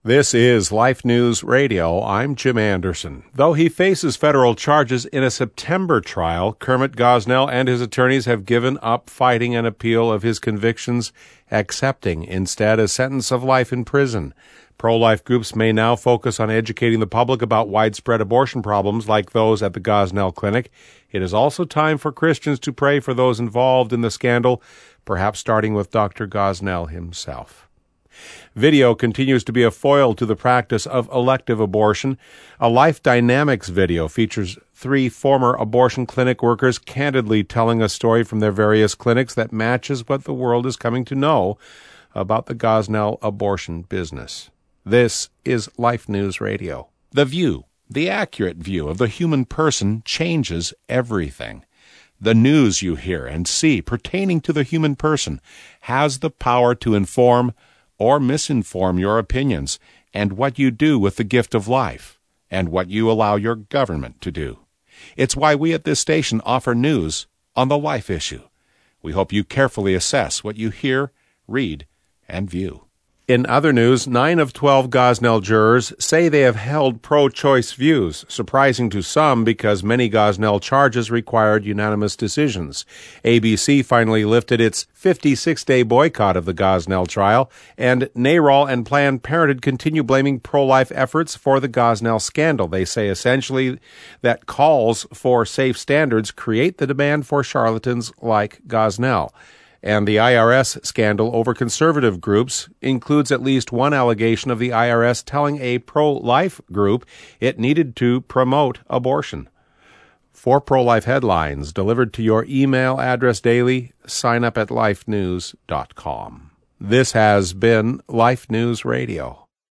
This is Life News Radio. I'm Jim Anderson. Though he faces federal charges in a September trial, Kermit Gosnell and his attorneys have given up fighting an appeal of his convictions, accepting instead a sentence of life in prison. Pro-life groups may now focus on educating the public about widespread abortion problems like those at the Gosnell Clinic. It is also time for Christians to pray for those involved in the scandal, perhaps starting with Dr. Gosnell himself. Video continues to be a foil to the practice of elective abortion. A Life Dynamics video features 3 former abortion clinic workers candidly telling a story from their various clinics that matches what the world is coming to know about the Gosnell abortion business. This is Life News Radio. The view, the accurate view of the human person, changes everything. The news you hear and see pertaining to the human person has the power to inform or misinform your opinions and what you do with the gift of life and what you allow your government to do. It's why we at this station offer news on the life issue. We hope you carefully assess what you hear, read, and view. In other news, 9 of 12 Gosnell jurors say they have held pro-choice views, surprising to some because many Gosnell charges required unanimous decisions. ABC finally lifted its 56-day boycott of the Gosnell trial, and NARAL and Planned Parenthood continue blaming pro-life efforts for the Gosnell scandal. They say essentially that calls for safe standards create the demand for charlatans like Gosnell. And the IRS scandal over conservative groups includes at least one allegation of the IRS telling a pro-life group it needed to promote abortion. For pro-life headlines delivered to your email address daily, sign up at lifenews.com. This has been Life News Radio.